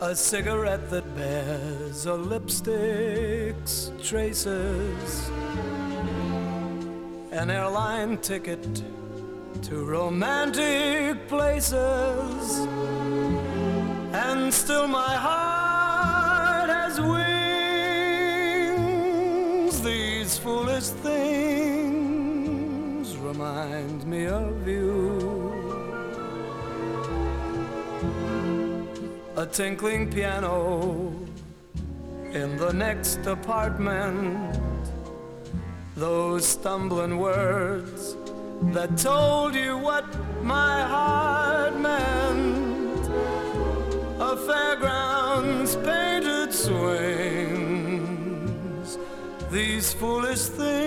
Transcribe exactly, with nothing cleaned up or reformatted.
A cigarette that bears a lipstick's traces, an airline ticket to romantic places, and still my heart has wings. These foolish things remind me of you. A tinkling piano in the next apartment, those stumbling words that told you what my heart meant, a fairground's painted swings, these foolish things